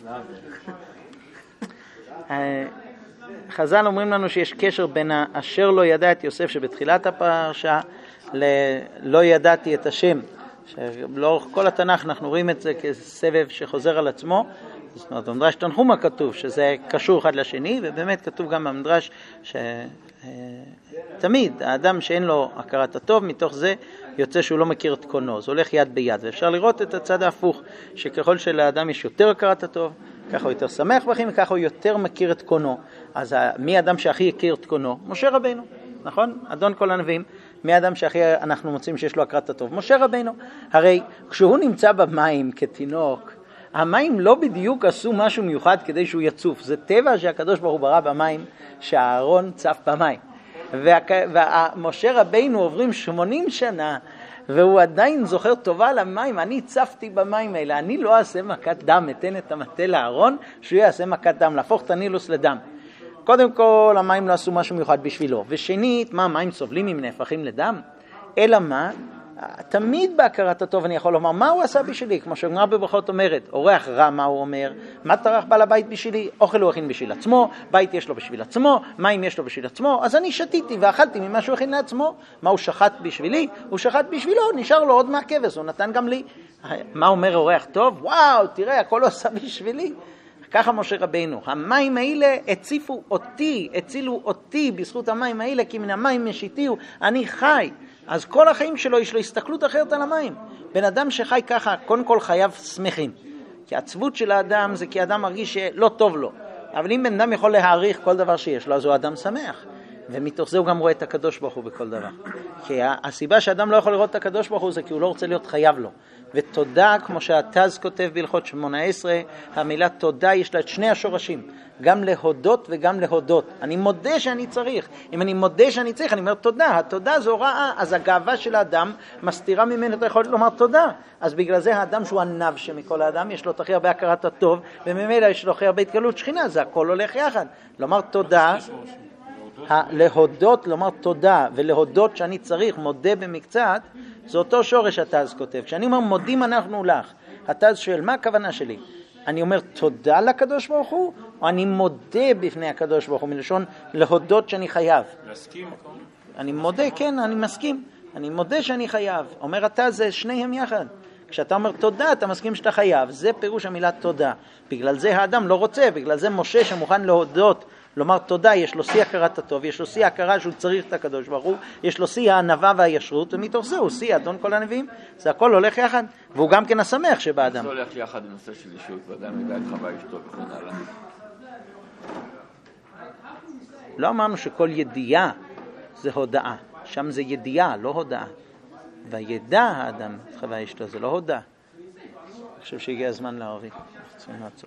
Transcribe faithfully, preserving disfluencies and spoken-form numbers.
חז"ל אומרים לנו שיש קשר בין אשר לא ידע את יוסף שבתחילת הפרשה ללא ידעתי את השם. לאורך כל התנ"ך אנחנו רואים את זה כסבב שחוזר על עצמו. זאת אומרת, במדרש תנחומא כתוב שזה קשור אחד לשני, ובאמת כתוב גם במדרש שתמיד האדם שאין לו הכרת הטוב, מתוך זה יוצא שהוא לא מכיר את קונו, זה הולך יד ביד. ואפשר לראות את הצד ההפוך, שככל שלאדם יש יותר הכרת הטוב, ככה הוא יותר שמח בחיים, וככה הוא יותר מכיר את קונו. אז מי האדם שהכי הכיר את קונו? משה רבינו, נכון? אדון כל הנביאים. מי האדם שהכי אנחנו מוצאים שיש לו הכרת הטוב? משה רבינו. הרי כשהוא נמצא במים כתינוק, המים לא בדיוק עשו משהו מיוחד כדי שהוא יצוף. זה טבע שהקדוש ברוך הוא ברא במים, שהארון צף במים. ומשה רבינו עוברים שמונים שנה, והוא עדיין זוכר טובה למים. אני צפתי במים האלה, אני לא אעשה מכת דם, אתן את המטה לארון, שהוא יעשה מכת דם, להפוך את הנילוס לדם. קודם כל, המים לא עשו משהו מיוחד בשבילו. ושנית, מה, המים סובלים אם נהפכים לדם? אלא מה? תמיד בהכרת הטוב אני יכול לומר, מה הוא עשה בשבילי? כמו שהגמרא בברכות אומרת, אורח רע, מה הוא אומר? מה טרח בעל הבית בשבילי? אוכל הוא הכין בשביל עצמו, בית יש לו בשביל עצמו, מים יש לו בשביל עצמו, אז אני שתיתי ואכלתי ממה שהוא הכין לעצמו. מה הוא שחט בשבילי? הוא שחט בשבילו, נשאר לו עוד מהכבש, הוא נתן גם לי. מה אומר אורח טוב? וואו, תראה, הכל הוא עשה בשבילי. ככה משה רבינו, המים האלה הציפו אותי, הצילו אותי בזכות המים האלה, כי מן המים משיתיהו, אני חי. אז כל החיים שלו יש לו הסתכלות אחרת על המים. בן אדם שחי ככה, קודם כל חייו שמחים. כי העצבות של האדם זה כי האדם מרגיש שלא טוב לו. אבל אם בן אדם יכול להעריך כל דבר שיש לו, אז הוא אדם שמח. ומתוך זה הוא גם רואה את הקדוש ברוך הוא בכל דבר. כי הסיבה שאדם לא יכול לראות את הקדוש ברוך הוא זה כי הוא לא רוצה להיות חייב לו. ותודה, כמו שהתז כותב בהלכות שמונה עשרה, המילה תודה יש לה את שני השורשים, גם להודות וגם להודות. אני מודה שאני צריך. אם אני מודה שאני צריך, אני אומר תודה. התודה זו רעה, אז הגאווה של האדם מסתירה ממנו את היכולת לומר תודה. אז בגלל זה האדם שהוא ענב שמכל האדם, יש לו הכי הרבה הכרת הטוב, וממילא יש לו הכי הרבה התגלות שכינה, זה הכל הולך יחד. לומר תודה, להודות, לומר תודה ולהודות שאני צריך, מודה במקצת, זה אותו שורש התז כותב. כשאני אומר מודים אנחנו לך, התז שואל מה הכוונה שלי? אני אומר תודה לקדוש ברוך הוא, או אני מודה בפני הקדוש ברוך הוא, מלשון להודות שאני חייב. להסכים? אני מודה, כן, אני מסכים. אני מודה שאני חייב. אומר התז, זה שניהם יחד. כשאתה אומר תודה, אתה מסכים שאתה חייב. זה פירוש המילה תודה. בגלל זה האדם לא רוצה, בגלל זה משה שמוכן להודות, לומר תודה, יש לו שיא הכרת הטוב, יש לו שיא הכרה שהוא צריך את הקדוש ברוך הוא, יש לו שיא הענווה והישרות, ומתוך זה הוא שיא אדון כל הנביאים. זה הכל הולך יחד, והוא גם כן השמח שבאדם. זה הולך יחד בנושא של אישות, ואדם ידע את חווה אשתו וכן הלאה. לא אמרנו שכל ידיעה זה הודעה, שם זה ידיעה, לא הודעה. וידע האדם את חווה אשתו, זה לא הודעה. אני חושב שהגיע הזמן להעריך.